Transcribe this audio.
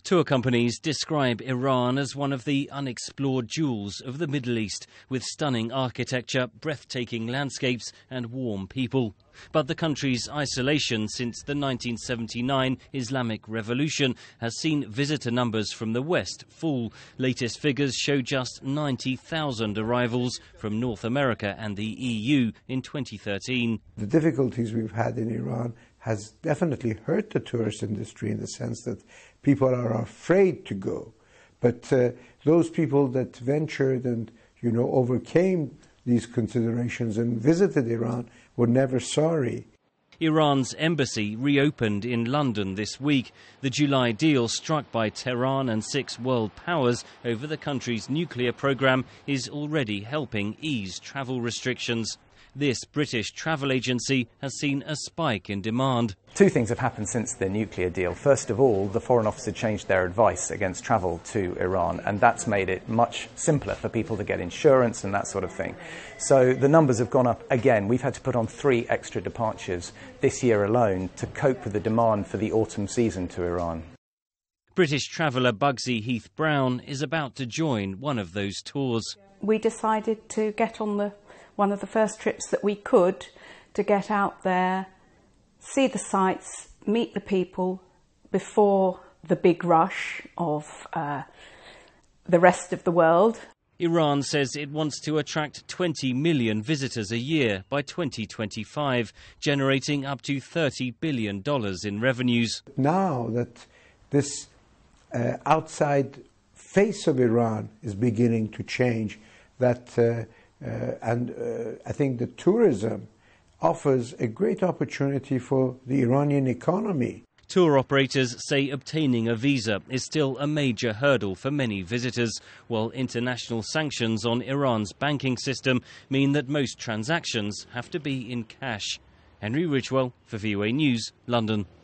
Tour companies describe Iran as one of the unexplored jewels of the Middle East, with stunning architecture, breathtaking landscapes and warm people. But the country's isolation since the 1979 Islamic Revolution has seen visitor numbers from the West fall. Latest figures show just 90,000 arrivals from North America and the EU in 2013. The difficulties we've had in Iran has definitely hurt the tourist industry in the sense that people are afraid to go. But those people that ventured and, overcame these considerations and visited Iran were never sorry. Iran's embassy reopened in London this week. The July deal struck by Tehran and 6 world powers over the country's nuclear program is already helping ease travel restrictions. This British travel agency has seen a spike in demand. Two things have happened since the nuclear deal. First of all, the Foreign Office had changed their advice against travel to Iran, and that's made it much simpler for people to get insurance and that sort of thing. So the numbers have gone up again. We've had to put on 3 extra departures this year alone to cope with the demand for the autumn season to Iran. British traveller Bugsy Heath-Brown is about to join one of those tours. We decided to get on one of the first trips that we could to get out there, see the sights, meet the people before the big rush of the rest of the world. Iran says it wants to attract 20 million visitors a year by 2025, generating up to $30 billion in revenues. Now that this outside face of Iran is beginning to change, I think the tourism offers a great opportunity for the Iranian economy. Tour operators say obtaining a visa is still a major hurdle for many visitors, while international sanctions on Iran's banking system mean that most transactions have to be in cash. Henry Ridgwell for VOA News, London.